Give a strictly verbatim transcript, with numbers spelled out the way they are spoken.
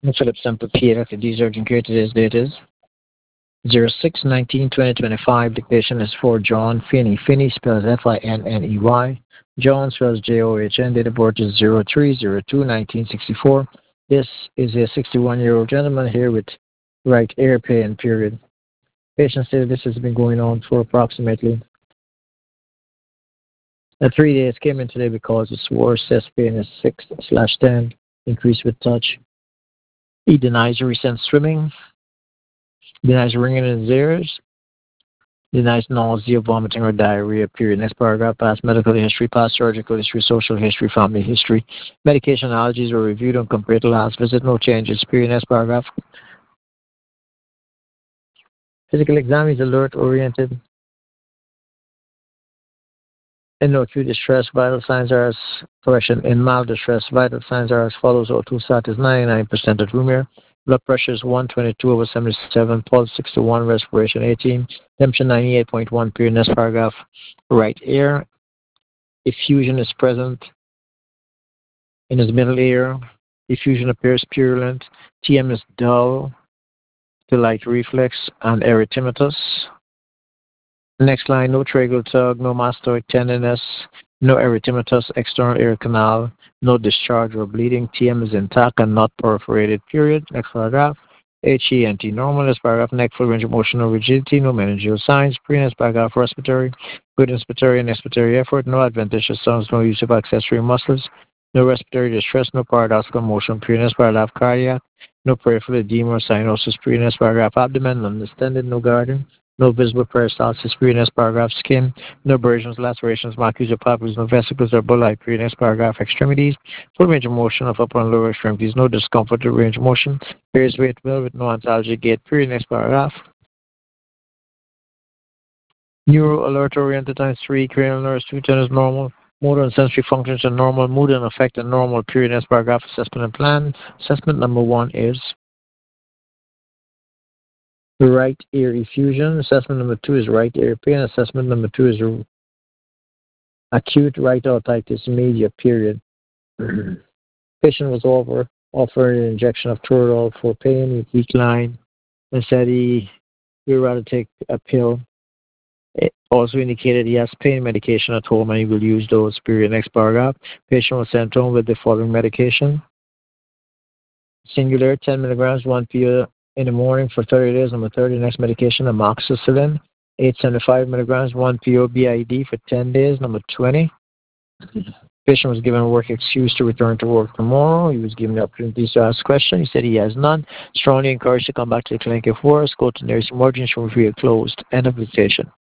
Philip Semper Pierre, these urgent care. Today's date is zero six nineteen twenty twenty-five. Dictation is for John Finney. Finney spells F I N N E Y. John spells J O H N. Date of birth is zero three zero two nineteen sixty-four. This is a sixty-one-year-old gentleman here with right ear pain, period. Patient said this has been going on for approximately uh, three days. Came in today because his worst chest pain is six slash ten, increased with touch. He denies recent swimming, denies ringing in his ears, denies nausea, vomiting, or diarrhea, period. Next paragraph, past medical history, past surgical history, social history, family history. Medication allergies were reviewed and compared to last visit. No changes, period. Next paragraph. Physical exam is alert-oriented. In no acute distress, vital signs are as, correction, in mild distress, vital signs are as follows. O two sat is ninety-nine percent at room air. Blood pressure is one twenty-two over seventy-seven, pulse sixty-one, respiration eighteen, temperature ninety-eight point one, period. Next paragraph, right ear. Effusion is present in his middle ear. Effusion appears purulent. T M is dull to light reflex and erythematous. Next line, no tracheal tug, no mastoid tenderness, no erythematous external ear canal, no discharge or bleeding. T M is intact and not perforated, period. Next paragraph, H E N T normal. Next paragraph, neck full range of motion, no rigidity, no meningeal signs. Pre next paragraph, respiratory, good inspiratory and expiratory effort, no adventitious sounds, no use of accessory muscles, no respiratory distress, no paradoxical motion. Pre next paragraph, cardiac, no peripheral edema or cyanosis. Pre next paragraph, abdomen, undistended, no guarding. No visible peristalsis, period. Next paragraph, skin, no abrasions, lacerations, markings or papules, no vesicles or bulli, period. Next paragraph, extremities, full range of motion of upper and lower extremities, no discomfort or range of motion, periods weight well with no antalgia gait, period. Next paragraph. Neuro alert oriented times three, cranial nerves, two ten is normal, motor and sensory functions are normal, mood and affect are normal, period. Next paragraph, assessment and plan. Assessment number one is right ear effusion. Assessment number two is right ear pain. Assessment number two is acute right otitis media, period. Patient was over, offered an injection of Toradol for pain. He declined and said he, he would rather take a pill. It also indicated he has pain medication at home and he will use those, period. Next paragraph. Patient was sent home with the following medication. Singular, ten milligrams, one pill in the morning for thirty days. Number thirty, next medication, amoxicillin, eight hundred seventy-five milligrams, one P O B I D for ten days. Number twenty, patient was given a work excuse to return to work tomorrow. He was given the opportunity to ask questions. He said he has none. Strongly encouraged to come back to the clinic if worse. Go to nearest emergency room if we are closed. End of dictation.